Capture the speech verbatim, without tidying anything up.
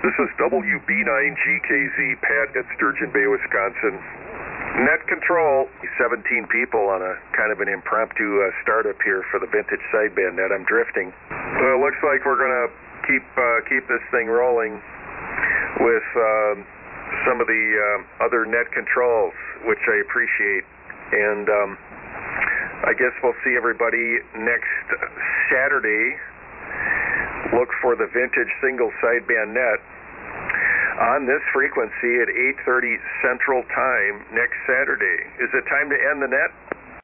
This is W B nine G K Z, Pat at Sturgeon Bay, Wisconsin. Net control, seventeen people on a kind of an impromptu uh, startup here for the vintage sideband net. I'm drifting. Well, it looks like we're going to keep uh, keep this thing rolling with um, some of the uh, other net controls, which I appreciate. And um, I guess we'll see everybody next Saturday. Look for the vintage single sideband net on this frequency at eight thirty Central Time next Saturday. Is it time to end the net?